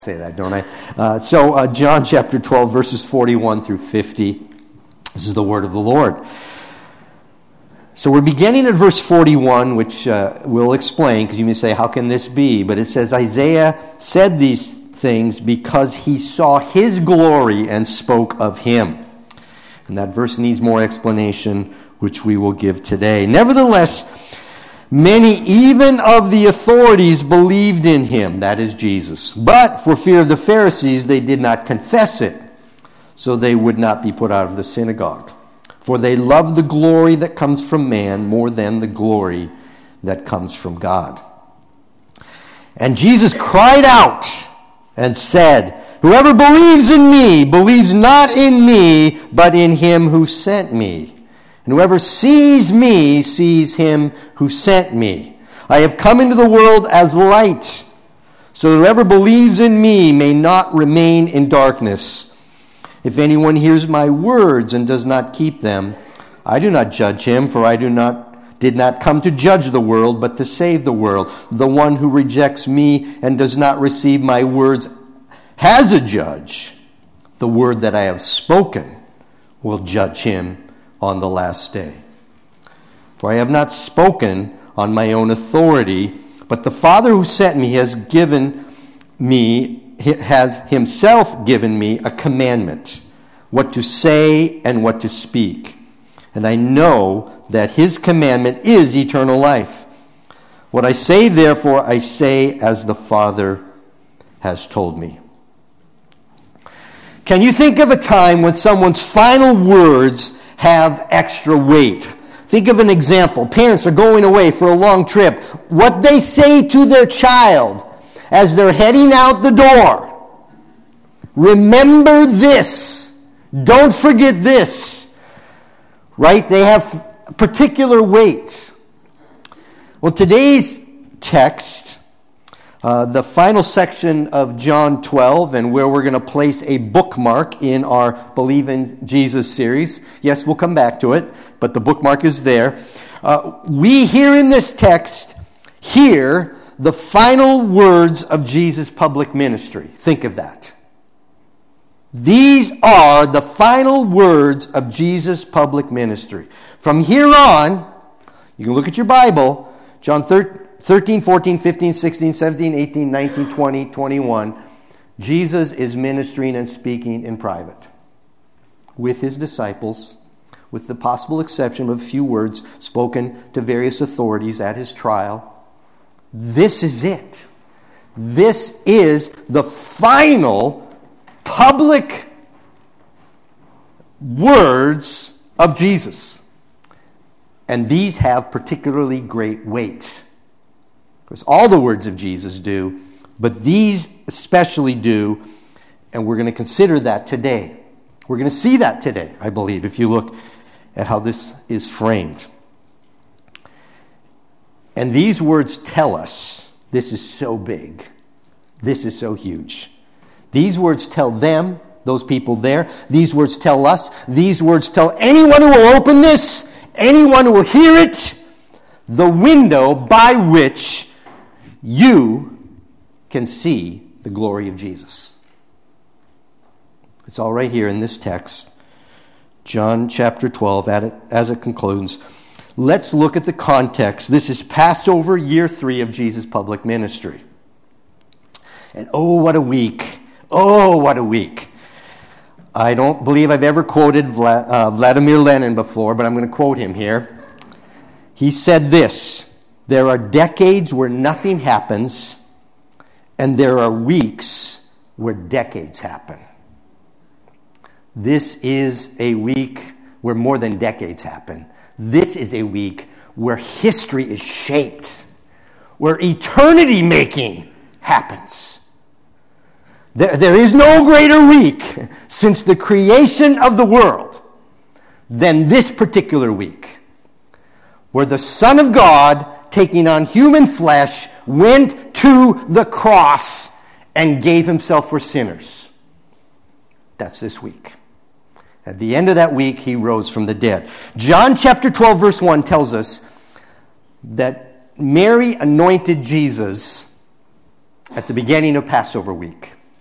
Say that, don't I? John chapter 12, verses 41 through 50. This is the word of the Lord. So we're beginning at verse 41, which we'll explain, because you may say, how can this be? But it says, Isaiah said these things because he saw his glory and spoke of him. And that verse needs more explanation, which we will give today. Nevertheless, many, even of the authorities, believed in him, that is Jesus. But for fear of the Pharisees, they did not confess it, so they would not be put out of the synagogue. For they loved the glory that comes from man more than the glory that comes from God. And Jesus cried out and said, "Whoever believes in me believes not in me, but in him who sent me. And whoever sees me sees him who sent me. I have come into the world as light, so that whoever believes in me may not remain in darkness. If anyone hears my words and does not keep them, I do not judge him, for I did not come to judge the world, but to save the world. The one who rejects me and does not receive my words has a judge. The word that I have spoken will judge him on the last day. For I have not spoken on my own authority, but the Father who sent me has himself given me a commandment, what to say and what to speak. And I know that his commandment is eternal life. What I say, therefore, I say as the Father has told me." Can you think of a time when someone's final words have extra weight? Think of an example. Parents are going away for a long trip. What they say to their child as they're heading out the door: remember this. Don't forget this. Right? They have particular weight. Well, today's text, the final section of John 12, and where we're going to place a bookmark in our Believe in Jesus series. Yes, we'll come back to it, but the bookmark is there. We here in this text hear the final words of Jesus' public ministry. Think of that. These are the final words of Jesus' public ministry. From here on, you can look at your Bible, John 13, 14, 15, 16, 17, 18, 19, 20, 21, Jesus is ministering and speaking in private with his disciples, with the possible exception of a few words spoken to various authorities at his trial. This is it. This is the final public words of Jesus. And these have particularly great weight. Of course, all the words of Jesus do, but these especially do, and we're going to consider that today. We're going to see that today, I believe, if you look at how this is framed. And these words tell us, this is so big, this is so huge. These words tell them, those people there, these words tell us, these words tell anyone who will open this, anyone who will hear it, the window by which you can see the glory of Jesus. It's all right here in this text, John chapter 12, as it concludes. Let's look at the context. This is Passover, year 3 of Jesus' public ministry. And oh, what a week. Oh, what a week. I don't believe I've ever quoted Vladimir Lenin before, but I'm going to quote him here. He said this: "There are decades where nothing happens, and there are weeks where decades happen." This is a week where more than decades happen. This is a week where history is shaped, where eternity making happens. There is no greater week since the creation of the world than this particular week, where the Son of God, taking on human flesh, went to the cross and gave himself for sinners. That's this week. At the end of that week, he rose from the dead. John chapter 12, verse 1 tells us that Mary anointed Jesus at the beginning of Passover week.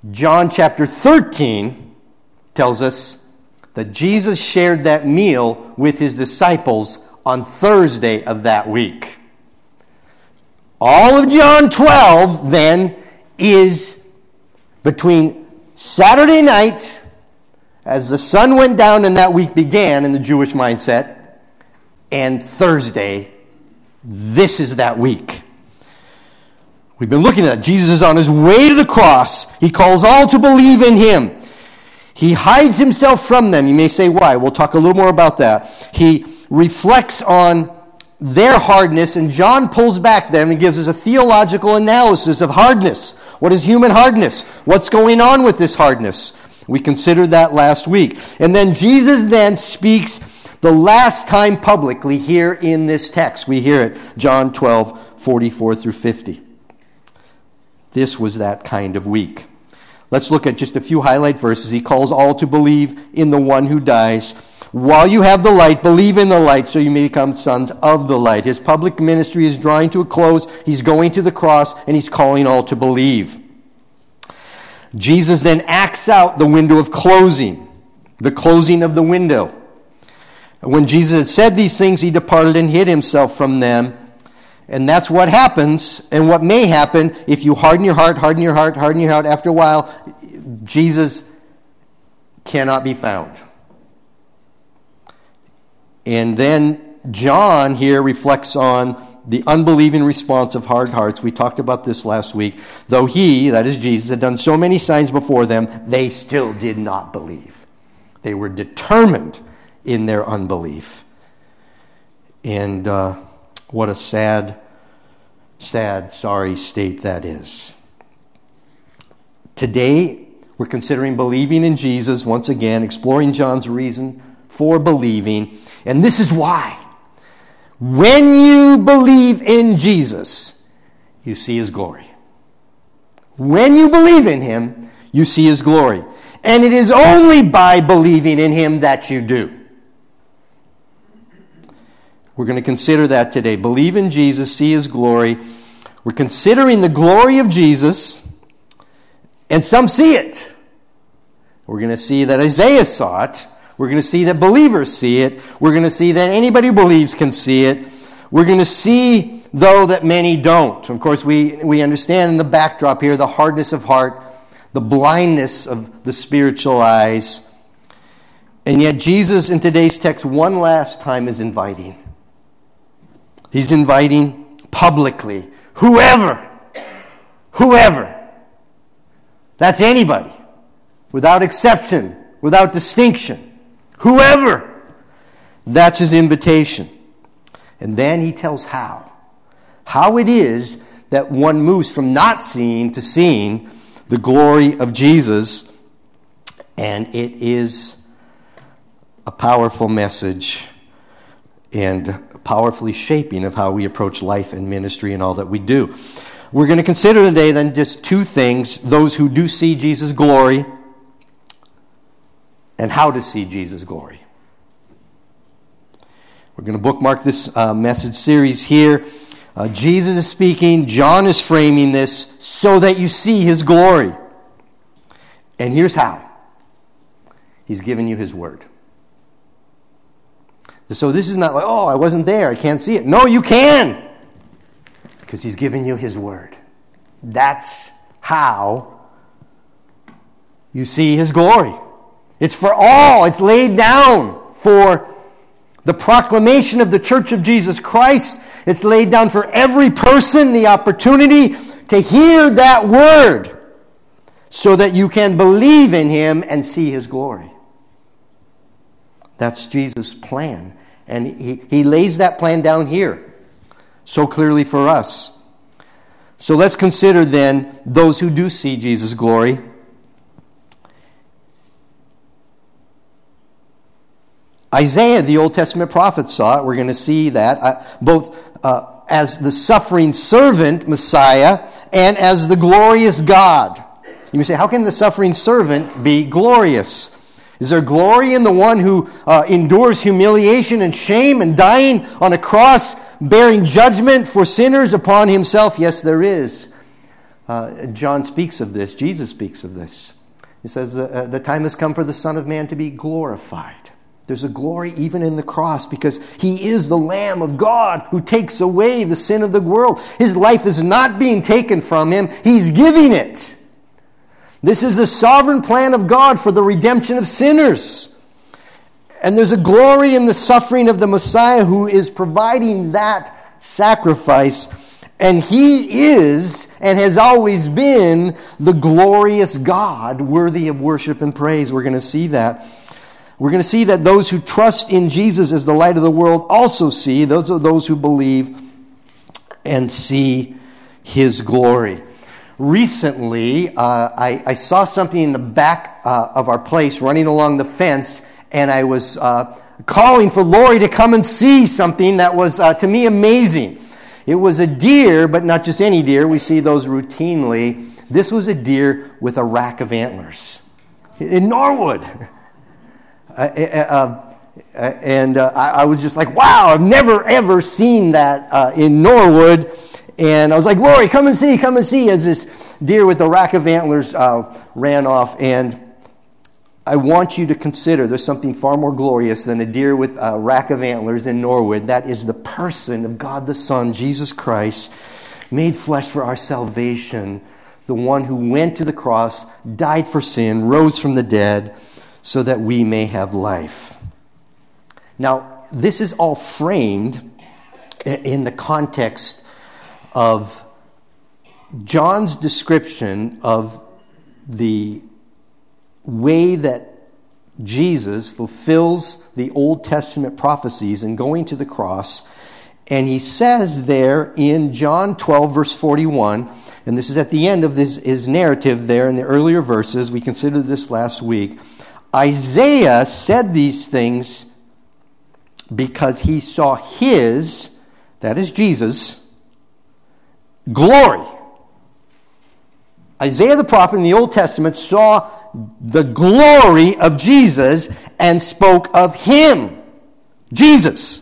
John chapter 13 tells us that Jesus shared that meal with his disciples on Thursday of that week. All of John 12, then, is between Saturday night, as the sun went down and that week began in the Jewish mindset, and Thursday. This is that week. We've been looking at it. Jesus is on his way to the cross. He calls all to believe in him. He hides himself from them. You may say, why? We'll talk a little more about that. He reflects on their hardness, and John pulls back them and gives us a theological analysis of hardness. What is human hardness? What's going on with this hardness? We considered that last week. And then Jesus then speaks the last time publicly here in this text. We hear it, John 12, 44 through 50. This was that kind of week. Let's look at just a few highlight verses. He calls all to believe in the one who dies. While you have the light, believe in the light so you may become sons of the light. His public ministry is drawing to a close. He's going to the cross and he's calling all to believe. Jesus then acts out the window of closing, the closing of the window. When Jesus had said these things, he departed and hid himself from them. And that's what happens, and what may happen if you harden your heart after a while, Jesus cannot be found. And then John here reflects on the unbelieving response of hard hearts. We talked about this last week. Though he, that is Jesus, had done so many signs before them, they still did not believe. They were determined in their unbelief. And what a sad, sorry state that is. Today, we're considering believing in Jesus, once again, exploring John's reason for believing. And this is why. When you believe in Jesus, you see his glory. When you believe in him, you see his glory. And it is only by believing in him that you do. We're going to consider that today. Believe in Jesus, see his glory. We're considering the glory of Jesus, and some see it. We're going to see that Isaiah saw it. We're going to see that believers see it. We're going to see that anybody who believes can see it. We're going to see, though, that many don't. Of course, we understand in the backdrop here the hardness of heart, the blindness of the spiritual eyes. And yet Jesus, in today's text, one last time is inviting. He's inviting publicly. Whoever. That's anybody. Without exception. Without distinction. Whoever. That's his invitation. And then he tells how. How it is that one moves from not seeing to seeing the glory of Jesus. And it is a powerful message and powerfully shaping of how we approach life and ministry and all that we do. We're going to consider today then just two things: those who do see Jesus' glory and how to see Jesus' glory. We're going to bookmark this message series here. Jesus is speaking. John is framing this so that you see his glory. And here's how. He's given you his word. So this is not like, oh, I wasn't there, I can't see it. No, you can. Because he's given you his word. That's how you see his glory. It's for all. It's laid down for the proclamation of the Church of Jesus Christ. It's laid down for every person the opportunity to hear that word so that you can believe in him and see his glory. That's Jesus' plan. And he lays that plan down here so clearly for us. So let's consider then those who do see Jesus' glory. Isaiah, the Old Testament prophet, saw it. We're going to see that both as the suffering servant, Messiah, and as the glorious God. You may say, how can the suffering servant be glorious? Is there glory in the one who endures humiliation and shame and dying on a cross, bearing judgment for sinners upon himself? Yes, there is. John speaks of this. Jesus speaks of this. He says, the time has come for the Son of Man to be glorified. There's a glory even in the cross because he is the Lamb of God who takes away the sin of the world. His life is not being taken from him. He's giving it. This is the sovereign plan of God for the redemption of sinners. And there's a glory in the suffering of the Messiah who is providing that sacrifice. And he is and has always been the glorious God worthy of worship and praise. We're going to see that. We're going to see that those who trust in Jesus as the light of the world also see. Those are those who believe and see his glory. Recently, I saw something in the back of our place running along the fence, and I was calling for Lori to come and see something that was, to me, amazing. It was a deer, but not just any deer. We see those routinely. This was a deer with a rack of antlers in Norwood. I was just like, wow, I've never, ever seen that in Norwood. And I was like, Lori, come and see, as this deer with a rack of antlers ran off. And I want you to consider there's something far more glorious than a deer with a rack of antlers in Norwood. That is the person of God the Son, Jesus Christ, made flesh for our salvation, the one who went to the cross, died for sin, rose from the dead, so that we may have life. Now, this is all framed in the context of John's description of the way that Jesus fulfills the Old Testament prophecies in going to the cross. And he says there in John 12, verse 41, and this is at the end of his narrative there in the earlier verses. We considered this last week. Isaiah said these things because he saw his, that is Jesus, glory. Isaiah the prophet in the Old Testament saw the glory of Jesus and spoke of him, Jesus.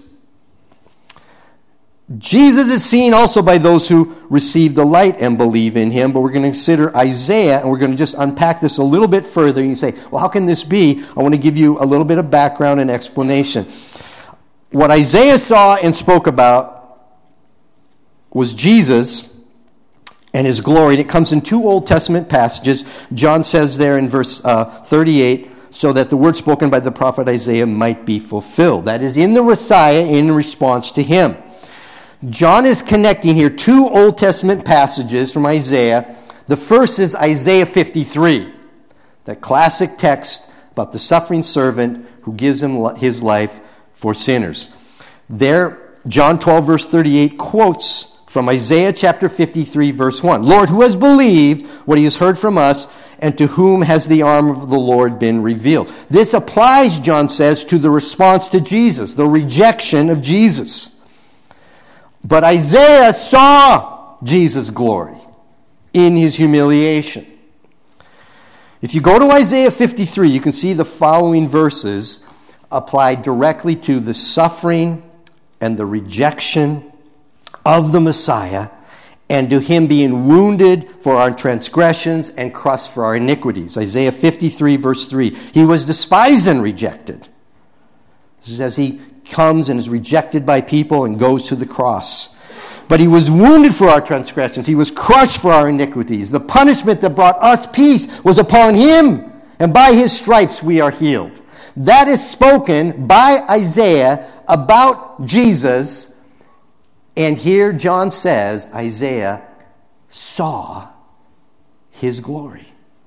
Jesus is seen also by those who receive the light and believe in him, but we're going to consider Isaiah, and we're going to just unpack this a little bit further. And you say, well, how can this be? I want to give you a little bit of background and explanation. What Isaiah saw and spoke about was Jesus and his glory. And it comes in two Old Testament passages. John says there in verse 38, so that the word spoken by the prophet Isaiah might be fulfilled. That is in the Messiah in response to him. John is connecting here two Old Testament passages from Isaiah. The first is Isaiah 53, that classic text about the suffering servant who gives him his life for sinners. There, John 12, verse 38 quotes from Isaiah chapter 53, verse 1. Lord, who has believed what he has heard from us, and to whom has the arm of the Lord been revealed? This applies, John says, to the response to Jesus, the rejection of Jesus. But Isaiah saw Jesus' glory in his humiliation. If you go to Isaiah 53, you can see the following verses applied directly to the suffering and the rejection of the Messiah, and to him being wounded for our transgressions and crushed for our iniquities. Isaiah 53, verse 3. He was despised and rejected. This is as he comes and is rejected by people and goes to the cross. But he was wounded for our transgressions. He was crushed for our iniquities. The punishment that brought us peace was upon him, and by his stripes we are healed. That is spoken by Isaiah about Jesus. And here John says Isaiah saw his glory.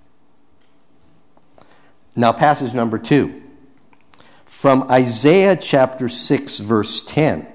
Now, passage number 2. From Isaiah chapter 6, verse 10.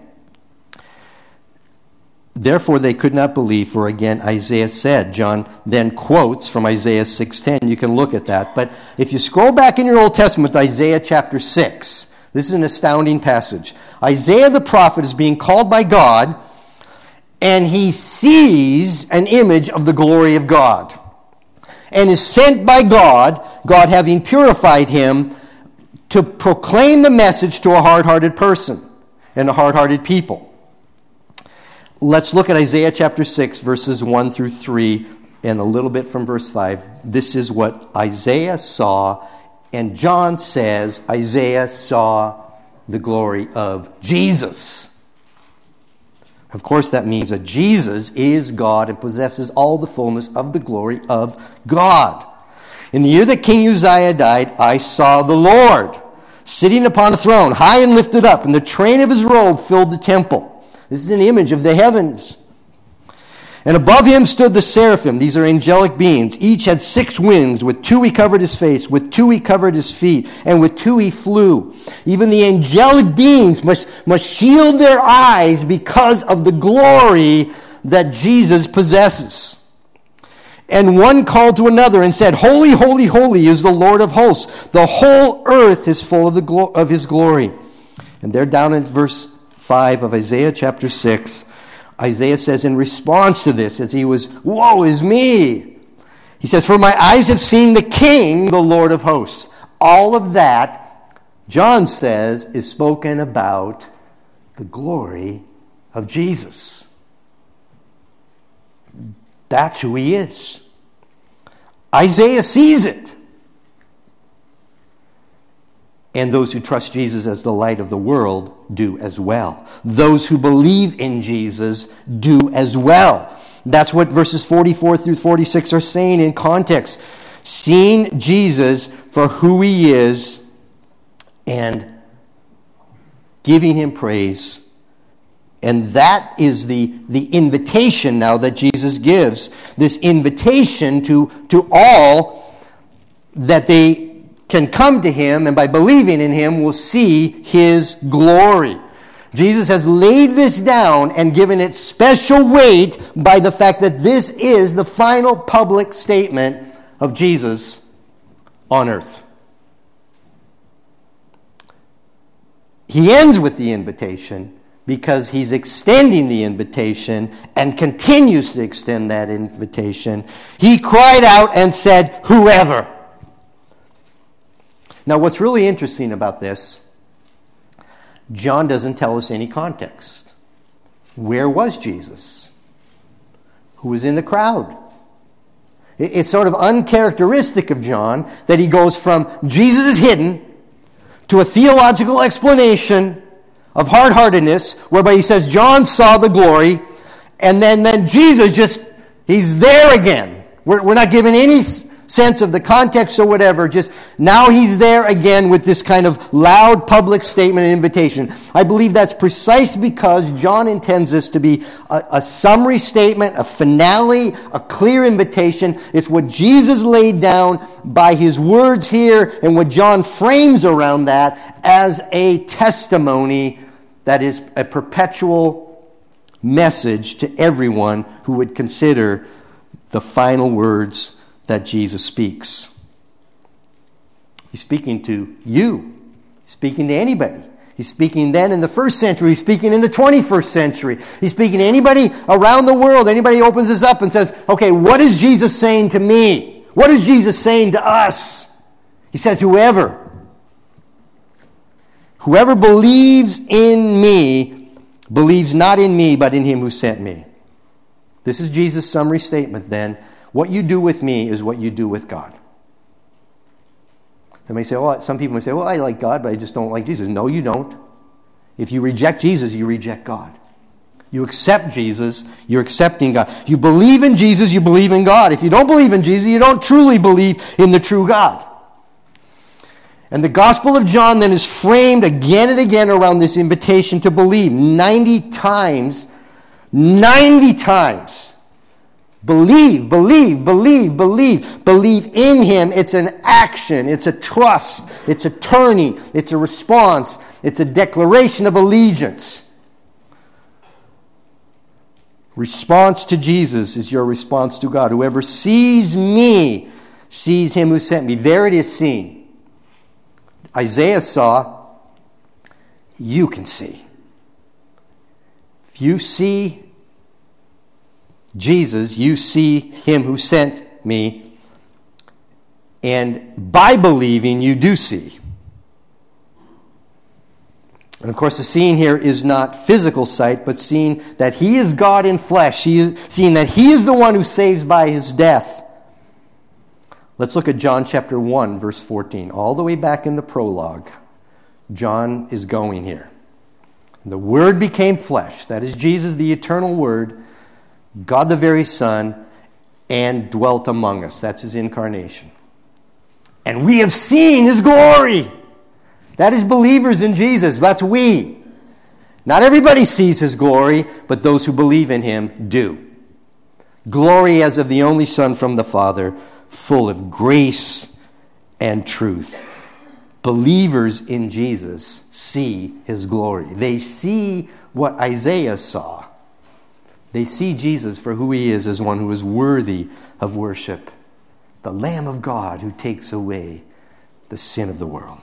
Therefore they could not believe, for again Isaiah said. John then quotes from Isaiah 6:10. You can look at that. But if you scroll back in your Old Testament to Isaiah chapter 6, this is an astounding passage. Isaiah the prophet is being called by God, and he sees an image of the glory of God, and is sent by God, God having purified him, to proclaim the message to a hard-hearted person and a hard-hearted people. Let's look at Isaiah chapter 6, verses 1 through 3 and a little bit from verse 5. This is what Isaiah saw, and John says Isaiah saw the glory of Jesus. Of course, that means that Jesus is God and possesses all the fullness of the glory of God. In the year that King Uzziah died, I saw the Lord sitting upon a throne, high and lifted up, and the train of his robe filled the temple. This is an image of the heavens. And above him stood the seraphim. These are angelic beings. Each had 6 wings. With 2 he covered his face. With 2 he covered his feet. And with 2 he flew. Even the angelic beings must shield their eyes because of the glory that Jesus possesses. And one called to another and said, Holy, holy, holy is the Lord of hosts. The whole earth is full of his glory. And there down in verse 5 of Isaiah chapter 6, Isaiah says in response to this, as he was, woe is me. He says, for my eyes have seen the King, the Lord of hosts. All of that, John says, is spoken about the glory of Jesus. That's who he is. Isaiah sees it. And those who trust Jesus as the light of the world do as well. Those who believe in Jesus do as well. That's what verses 44 through 46 are saying in context. Seeing Jesus for who he is and giving him praise. And that is the invitation now that Jesus gives. This invitation to all that they can come to him, and by believing in him will see his glory. Jesus has laid this down and given it special weight by the fact that this is the final public statement of Jesus on earth. He ends with the invitation because he's extending the invitation and continues to extend that invitation. He cried out and said, whoever. Now, what's really interesting about this, John doesn't tell us any context. Where was Jesus? Who was in the crowd? It's sort of uncharacteristic of John that he goes from Jesus is hidden to a theological explanation of hard-heartedness, whereby he says John saw the glory, and then Jesus he's there again. We're not given any sense of the context or whatever, just now he's there again with this kind of loud public statement and invitation. I believe that's precisely because John intends this to be a summary statement, a finale, a clear invitation. It's what Jesus laid down by his words here, and what John frames around that as a testimony that is a perpetual message to everyone who would consider the final words that Jesus speaks. He's speaking to you. He's speaking to anybody. He's speaking then in the first century. He's speaking in the 21st century. He's speaking to anybody around the world. Anybody opens this up and says, okay, what is Jesus saying to me? What is Jesus saying to us? He says, whoever believes in me believes not in me, but in him who sent me. This is Jesus' summary statement then. What you do with me is what you do with God. They may say, some people may say, I like God, but I just don't like Jesus. No, you don't. If you reject Jesus, you reject God. You accept Jesus, you're accepting God. You believe in Jesus, you believe in God. If you don't believe in Jesus, you don't truly believe in the true God. And the Gospel of John then is framed again and again around this invitation to believe. 90 times. Believe, believe, believe, believe. Believe in him. It's an action. It's a trust. It's a turning. It's a response. It's a declaration of allegiance. Response to Jesus is your response to God. Whoever sees me sees him who sent me. There it is seen. Isaiah saw, you can see. If you see Jesus, you see him who sent me, and by believing, you do see. And of course, the seeing here is not physical sight, but seeing that he is God in flesh, seeing that he is the one who saves by his death. Let's look at John chapter 1, verse 14. All the way back in the prologue, John is going here. The Word became flesh. That is Jesus, the eternal Word, God the very Son, and dwelt among us. That's his incarnation. And we have seen his glory. That is believers in Jesus. That's we. Not everybody sees his glory, but those who believe in him do. Glory as of the only Son from the Father, full of grace and truth. Believers in Jesus see his glory. They see what Isaiah saw. They see Jesus for who he is, as one who is worthy of worship. The Lamb of God who takes away the sin of the world.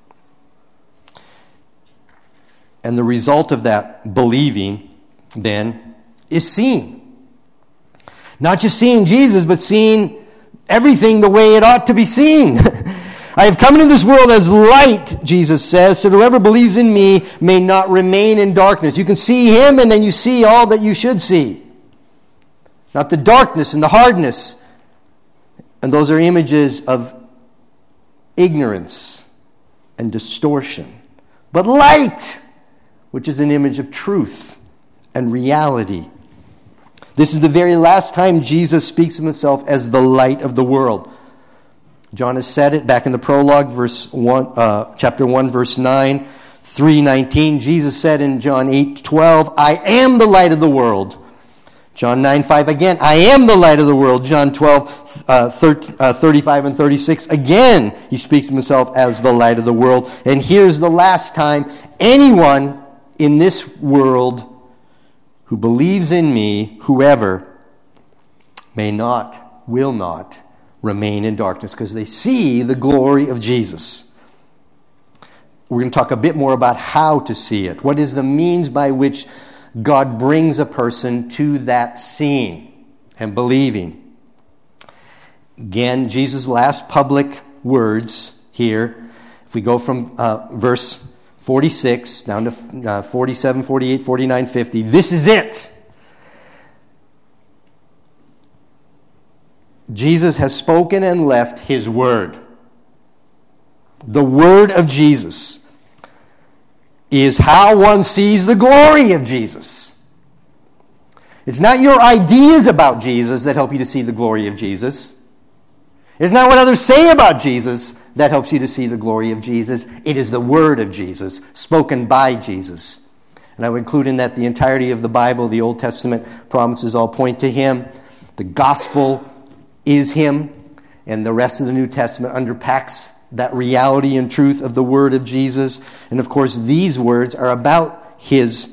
And the result of that believing, then, is seeing. Not just seeing Jesus, but seeing everything the way it ought to be seen. I have come into this world as light, Jesus says, so that whoever believes in me may not remain in darkness. You can see him, and then you see all that you should see. Not the darkness and the hardness. And those are images of ignorance and distortion. But light, which is an image of truth and reality. This is the very last time Jesus speaks of himself as the light of the world. John has said it back in the prologue, chapter 1, verse 9, 3:19. Jesus said in John 8:12, I am the light of the world. John 9:5 again, I am the light of the world. John 12:35 and 36, again, he speaks of himself as the light of the world. And here's the last time anyone in this world who believes in me, whoever, will not remain in darkness, because they see the glory of Jesus. We're going to talk a bit more about how to see it. What is the means by which God brings a person to that seeing and believing? Again, Jesus' last public words here, if we go from verse 46 down to 47, 48, 49, 50, this is it. Jesus has spoken and left his word. The word of Jesus is how one sees the glory of Jesus. It's not your ideas about Jesus that help you to see the glory of Jesus. It's not what others say about Jesus that helps you to see the glory of Jesus. It is the word of Jesus, spoken by Jesus. And I would include in that the entirety of the Bible. The Old Testament promises all point to him. The gospel is him, and the rest of the New Testament unpacks that reality and truth of the word of Jesus. And of course, these words are about his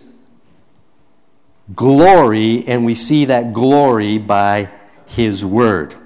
glory, and we see that glory by his word.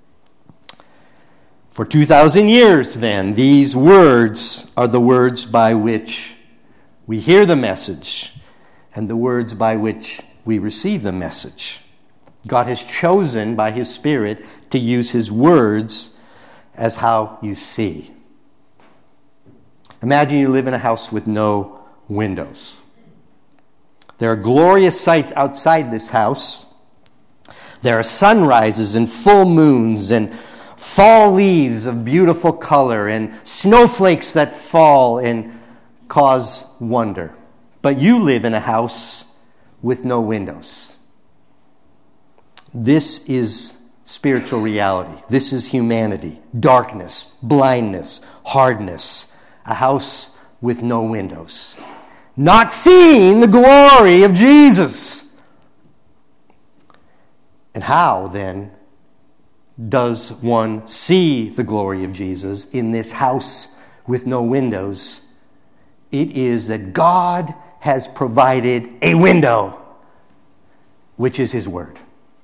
For 2,000 years, then, these words are the words by which we hear the message and the words by which we receive the message. God has chosen by his Spirit to use his words as how you see. Imagine you live in a house with no windows. There are glorious sights outside this house. There are sunrises and full moons and fall leaves of beautiful color and snowflakes that fall and cause wonder. But you live in a house with no windows. This is spiritual reality. This is humanity. Darkness, blindness, hardness. A house with no windows. Not seeing the glory of Jesus. And how, then, does one see the glory of Jesus in this house with no windows? It is that God has provided a window, which is his word.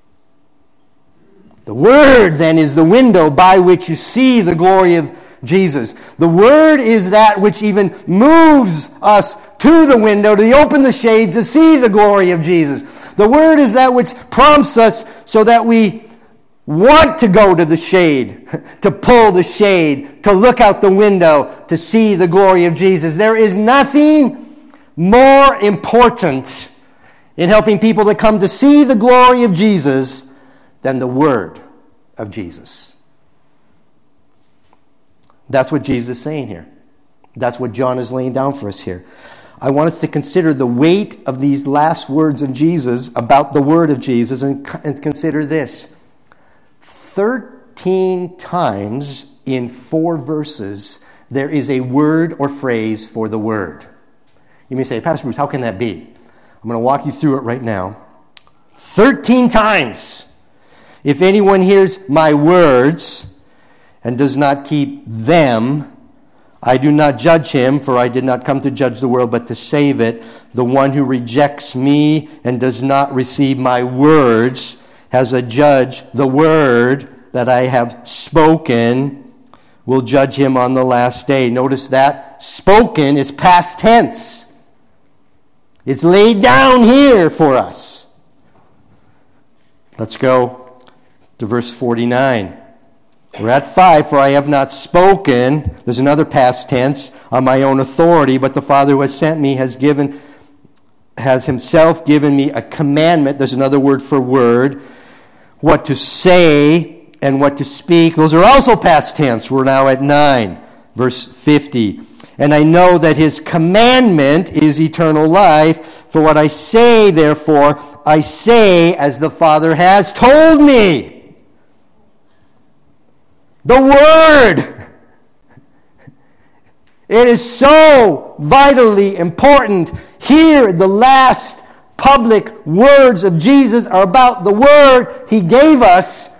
The word, then, is the window by which you see the glory of Jesus. The word is that which even moves us to the window, to open the shades, to see the glory of Jesus. The word is that which prompts us so that we want to go to the shade, to pull the shade, to look out the window, to see the glory of Jesus. There is nothing more important in helping people to come to see the glory of Jesus than the word of Jesus. That's what Jesus is saying here. That's what John is laying down for us here. I want us to consider the weight of these last words of Jesus about the word of Jesus and consider this. 13 times in 4 verses, there is a word or phrase for the word. You may say, Pastor Bruce, how can that be? I'm going to walk you through it right now. 13 times. If anyone hears my words and does not keep them, I do not judge him, for I did not come to judge the world, but to save it. The one who rejects me and does not receive my words has a judge. The word that I have spoken will judge him on the last day. Notice that spoken is past tense. It's laid down here for us. Let's go to verse 49. We're at 5, for I have not spoken, there's another past tense, on my own authority, but the Father who has sent me has himself given me a commandment, there's another word for word, what to say and what to speak. Those are also past tense. We're now at 9, verse 50. And I know that his commandment is eternal life, for what I say, therefore, I say as the Father has told me. The Word. It is so vitally important. Here, the last public words of Jesus are about the Word He gave us,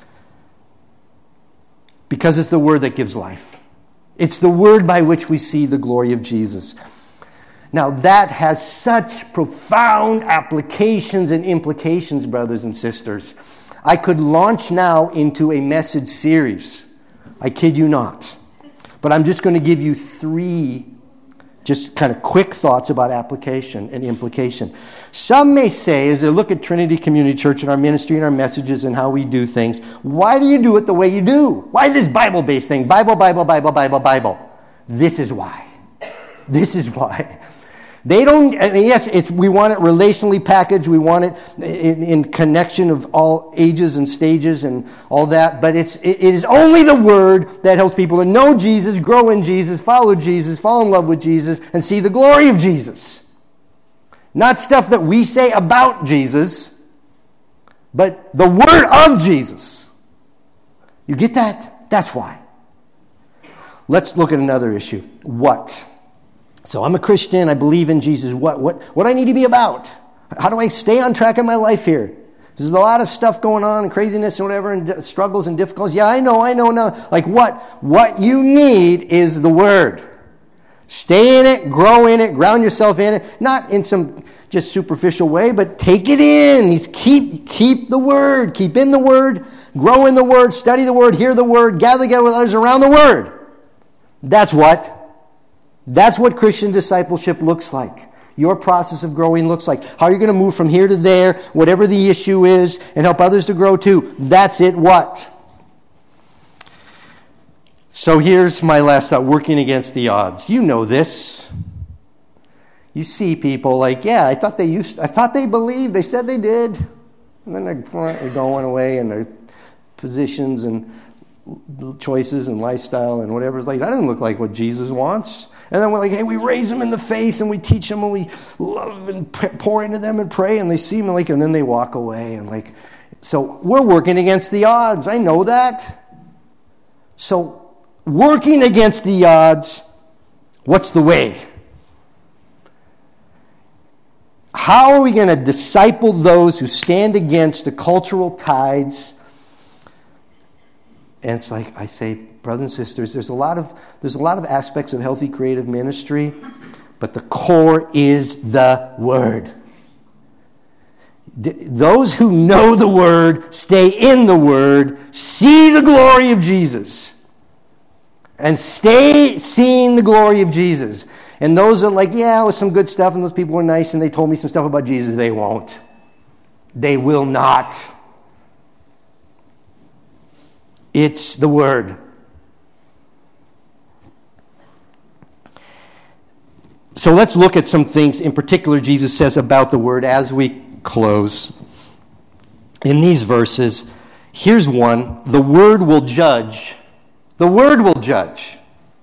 because it's the Word that gives life. It's the Word by which we see the glory of Jesus. Now, that has such profound applications and implications, brothers and sisters. I could launch now into a message series. I kid you not. But I'm just going to give you 3 just kind of quick thoughts about application and implication. Some may say, as they look at Trinity Community Church and our ministry and our messages and how we do things, why do you do it the way you do? Why this Bible-based thing? Bible, Bible, Bible, Bible, Bible. This is why. This is why. They don't, yes, we want it relationally packaged. We want it in connection of all ages and stages and all that. But it is only the Word that helps people to know Jesus, grow in Jesus, fall in love with Jesus, and see the glory of Jesus. Not stuff that we say about Jesus, but the Word of Jesus. You get that? That's why. Let's look at another issue. What? So I'm a Christian. I believe in Jesus. What I need to be about? How do I stay on track in my life here? There's a lot of stuff going on and craziness and whatever and struggles and difficulties. Yeah, I know now. Like what? What you need is the Word. Stay in it, grow in it, ground yourself in it. Not in some just superficial way, but take it in. Keep the Word. Keep in the Word. Grow in the Word. Study the Word. Hear the Word. Gather together with others around the Word. That's what Christian discipleship looks like. Your process of growing looks like. How are you going to move from here to there, whatever the issue is, and help others to grow too? That's it, what? So here's my last thought, working against the odds. You know this. You see people like, yeah, I thought they believed, they said they did. And then they're going away in their positions and choices and lifestyle and whatever. It's like, that doesn't look like what Jesus wants. And then we're like, hey, we raise them in the faith and we teach them and we love and pour into them and pray, and they seem like, and then they walk away. And like, so we're working against the odds. I know that. So working against the odds, what's the way? How are we going to disciple those who stand against the cultural tides? And it's like I say, brothers and sisters, there's a lot of aspects of healthy creative ministry, but the core is the Word. Those who know the Word, stay in the Word, see the glory of Jesus, and stay seeing the glory of Jesus. And those are like, yeah, it was some good stuff, and those people were nice, and they told me some stuff about Jesus. They won't. They will not. It's the Word. So let's look at some things in particular Jesus says about the word as we close. In these verses, here's one. The word will judge. The word will judge.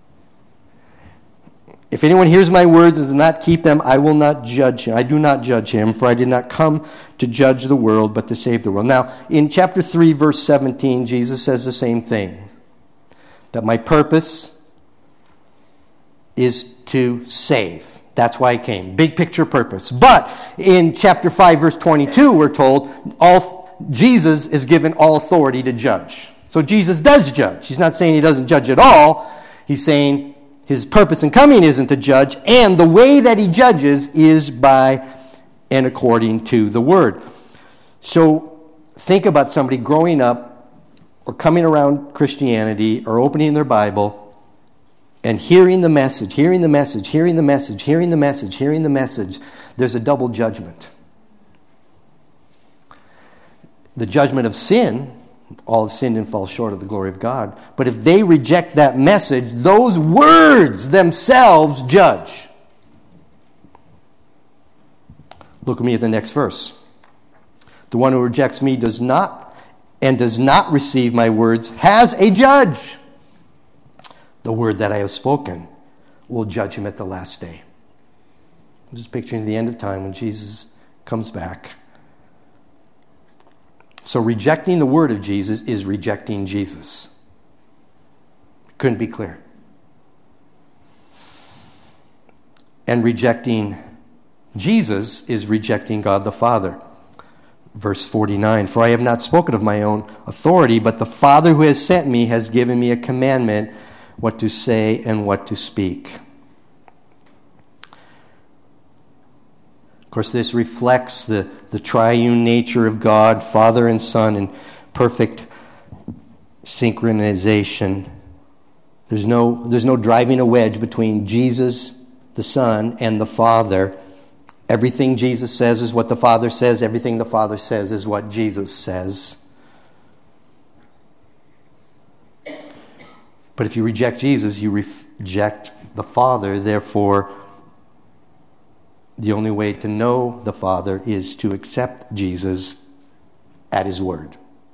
If anyone hears my words and does not keep them, I will not judge him. I do not judge him, for I did not come to judge the world, but to save the world. Now, in chapter 3, verse 17, Jesus says the same thing. That my purpose is to save. That's why I came. Big picture purpose. But in chapter 5, verse 22, we're told Jesus is given all authority to judge. So Jesus does judge. He's not saying he doesn't judge at all. He's saying his purpose in coming isn't to judge, and the way that he judges is by and according to the word. So think about somebody growing up or coming around Christianity or opening their Bible and hearing the message. There's a double judgment. The judgment of sin. All have sinned and fall short of the glory of God. But if they reject that message, those words themselves judge. Look with me at the next verse. The one who rejects me does not receive my words has a judge. The word that I have spoken will judge him at the last day. I'm just picturing the end of time when Jesus comes back. So rejecting the word of Jesus is rejecting Jesus. Couldn't be clear. And rejecting Jesus is rejecting God the Father. Verse 49, for I have not spoken of my own authority, but the Father who has sent me has given me a commandment what to say and what to speak. Of course, this reflects the triune nature of God, Father and Son, in perfect synchronization. There's no driving a wedge between Jesus, the Son, and the Father. Everything Jesus says is what the Father says. Everything the Father says is what Jesus says. But if you reject Jesus, you reject the Father. Therefore, the only way to know the Father is to accept Jesus at his word.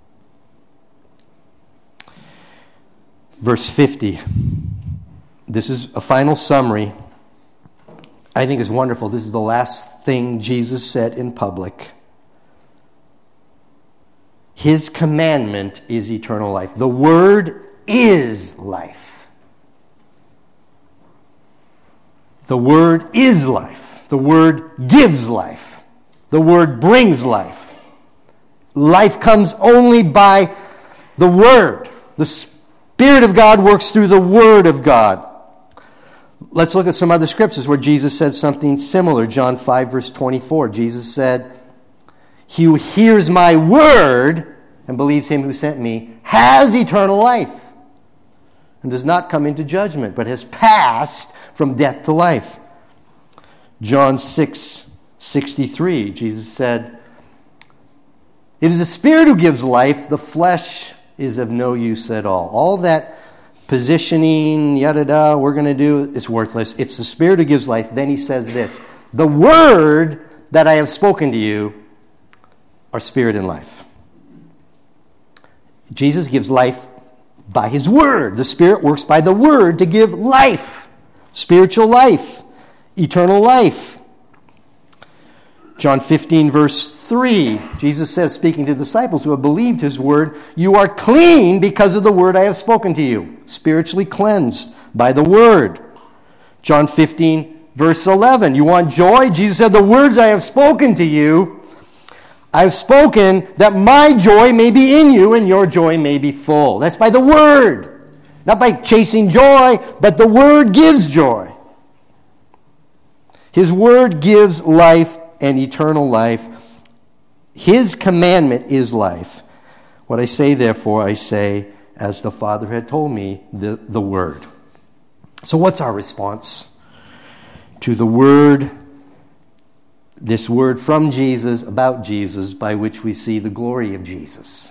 Verse 50. This is a final summary. I think is wonderful. This is the last thing Jesus said in public. His commandment is eternal life. The word is life. The word is life. The word gives life. The word brings life. Life comes only by the word. The Spirit of God works through the word of God. Let's look at some other scriptures where Jesus said something similar. John 5, verse 24. Jesus said, he who hears my word and believes him who sent me has eternal life and does not come into judgment, but has passed from death to life. John 6:63, Jesus said, it is the Spirit who gives life, the flesh is of no use at all. All that positioning, yada-da, we're going to do, it's worthless. It's the Spirit who gives life. Then he says this, the word that I have spoken to you are spirit and life. Jesus gives life by his word. The Spirit works by the word to give life, spiritual life, eternal life. John 15, verse 3, Jesus says, speaking to the disciples who have believed his word, you are clean because of the word I have spoken to you. Spiritually cleansed by the word. John 15, verse 11, you want joy? Jesus said, the words I have spoken to you, I have spoken that my joy may be in you and your joy may be full. That's by the word. Not by chasing joy, but the word gives joy. His word gives life and eternal life. His commandment is life. What I say, therefore, I say, as the Father had told me, the word. So what's our response to the word, this word from Jesus, about Jesus, by which we see the glory of Jesus?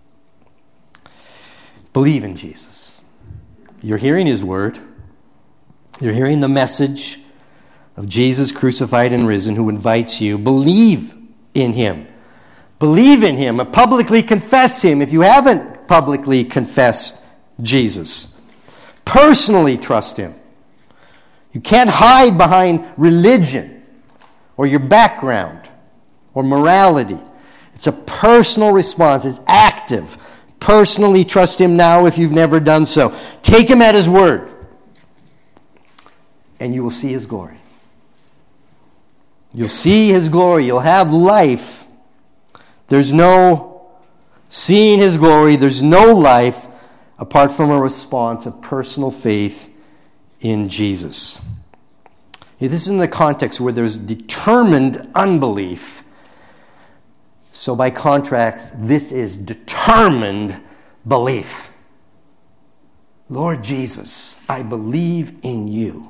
Believe in Jesus. You're hearing his word. You're hearing the message of Jesus crucified and risen, who invites you. Believe in him. Believe in him and publicly confess him if you haven't publicly confessed Jesus. Personally trust him. You can't hide behind religion or your background or morality. It's a personal response. It's active. Personally trust him now if you've never done so. Take him at his word, and you will see his glory. You'll see his glory. You'll have life. There's no seeing his glory. There's no life apart from a response of personal faith in Jesus. This is in the context where there's determined unbelief. So by contrast, this is determined belief. Lord Jesus, I believe in you.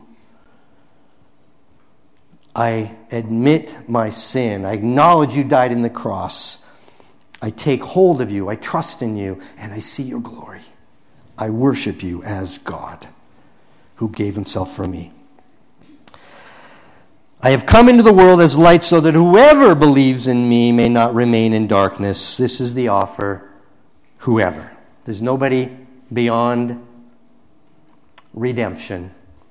I admit my sin. I acknowledge you died in the cross. I take hold of you. I trust in you. And I see your glory. I worship you as God who gave himself for me. I have come into the world as light so that whoever believes in me may not remain in darkness. This is the offer. Whoever. There's nobody beyond redemption.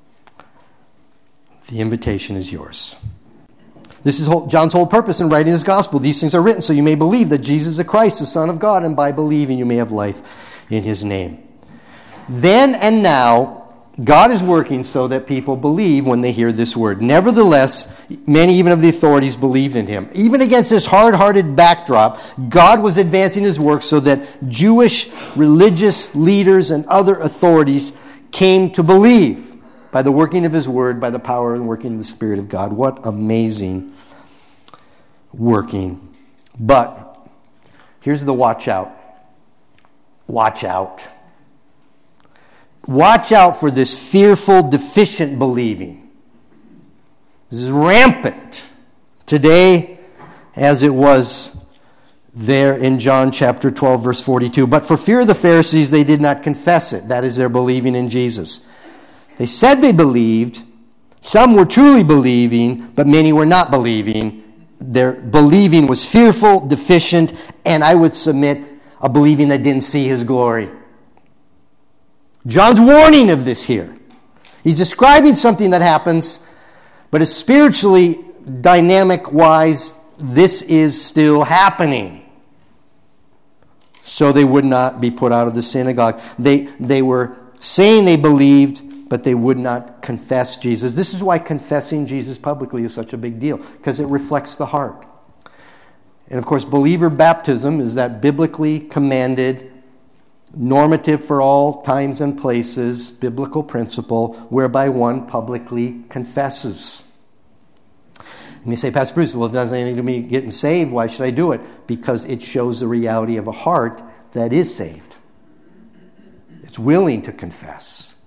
The invitation is yours. This is John's whole purpose in writing his gospel. These things are written so you may believe that Jesus is the Christ, the Son of God, and by believing you may have life in his name. Then and now, God is working so that people believe when they hear this word. Nevertheless, many even of the authorities believed in him. Even against this hard-hearted backdrop, God was advancing his work so that Jewish religious leaders and other authorities came to believe by the working of his word, by the power and working of the Spirit of God. What amazing working. But here's the watch out. Watch out. Watch out for this fearful, deficient believing. This is rampant today as it was there in John chapter 12, verse 42. But for fear of the Pharisees, they did not confess it. That is their believing in Jesus. They said they believed. Some were truly believing, but many were not believing. Their believing was fearful, deficient, and I would submit a believing that didn't see his glory. John's warning of this here. He's describing something that happens, but is spiritually, dynamic-wise, this is still happening. So they would not be put out of the synagogue. They were saying they believed, but they would not confess Jesus. This is why confessing Jesus publicly is such a big deal, because it reflects the heart. And of course, believer baptism is that biblically commanded, normative for all times and places, biblical principle whereby one publicly confesses. And you say, Pastor Bruce, well, if it doesn't have anything to me getting saved, why should I do it? Because it shows the reality of a heart that is saved. It's willing to confess.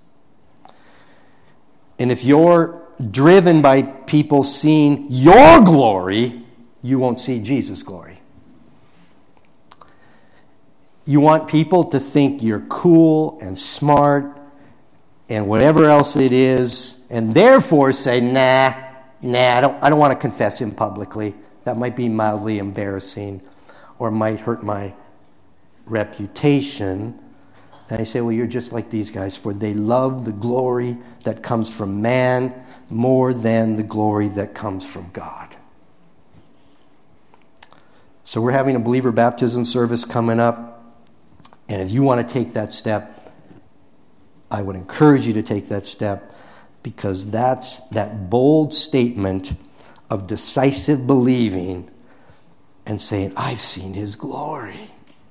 And if you're driven by people seeing your glory, you won't see Jesus' glory. You want people to think you're cool and smart and whatever else it is, and therefore say, nah, I don't want to confess him publicly. That might be mildly embarrassing or might hurt my reputation. And I say, well, you're just like these guys, for they love the glory that comes from man more than the glory that comes from God. So we're having a believer baptism service coming up. And if you want to take that step, I would encourage you to take that step, because that's that bold statement of decisive believing and saying, I've seen his glory.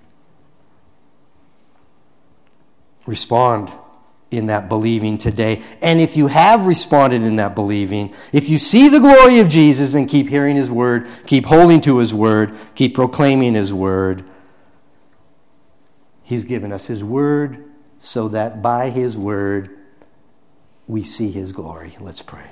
Respond in that believing today. And if you have responded in that believing, if you see the glory of Jesus and keep hearing his word, keep holding to his word, keep proclaiming his word, he's given us his word so that by his word we see his glory. Let's pray.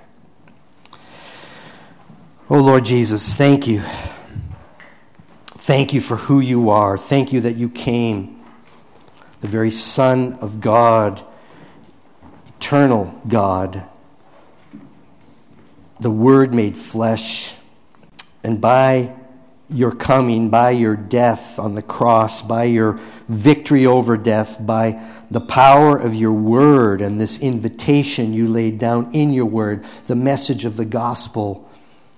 Oh, Lord Jesus, thank you. Thank you for who you are. Thank you that you came, the very Son of God, eternal God, the Word made flesh, and by your coming, by your death on the cross, by your victory over death, by the power of your Word and this invitation you laid down in your Word, the message of the gospel,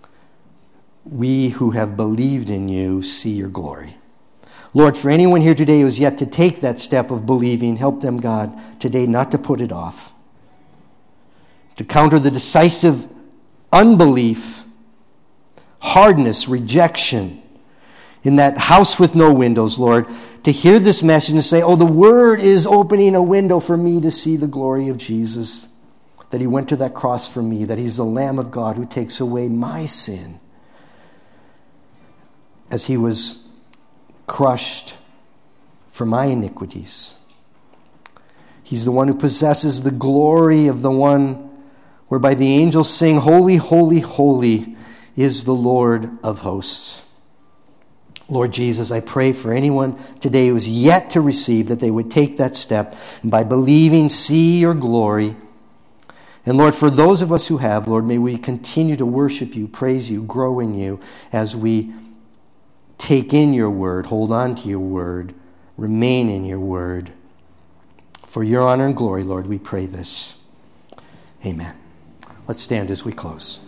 we who have believed in you see your glory. Lord, for anyone here today who has yet to take that step of believing, help them, God, today not to put it off, to counter the decisive unbelief, hardness, rejection in that house with no windows, Lord, to hear this message and say, oh, the Word is opening a window for me to see the glory of Jesus, that he went to that cross for me, that he's the Lamb of God who takes away my sin, as he was crushed for my iniquities. He's the one who possesses the glory of the one whereby the angels sing, holy, holy, holy is the Lord of hosts. Lord Jesus, I pray for anyone today who is yet to receive, that they would take that step and by believing see your glory. And Lord, for those of us who have, Lord, may we continue to worship you, praise you, grow in you as we take in your word, hold on to your word, remain in your word. For your honor and glory, Lord, we pray this. Amen. Let's stand as we close.